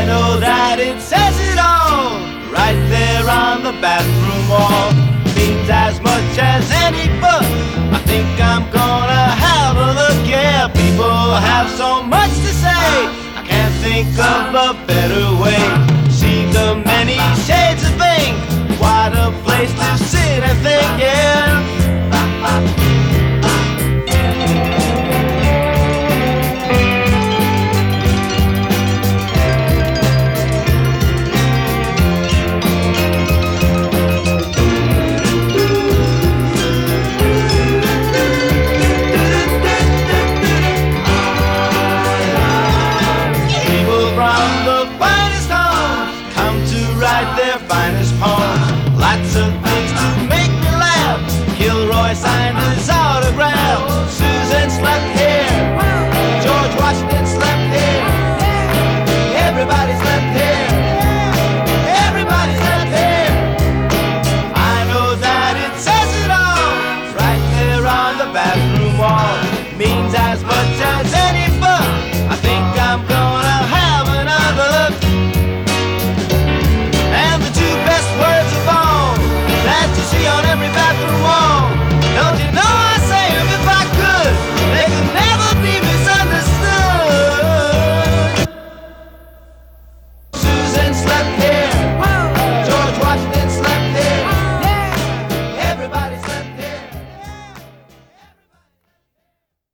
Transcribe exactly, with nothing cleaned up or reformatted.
I know that it says it all right there on the bathroom wall. Means as much as any book. I think I'm gonna have a look. Yeah, people have so much to say, I can't think of a better way. See the many shades of pink. What a place to sit and think, yeah. Their finest poems, lots of things to make me laugh. Kilroy signed his autograph. Susan slept here, George Washington slept here. Everybody slept here, everybody slept here. I know that it says it all right there on the bathroom wall. Means as much as any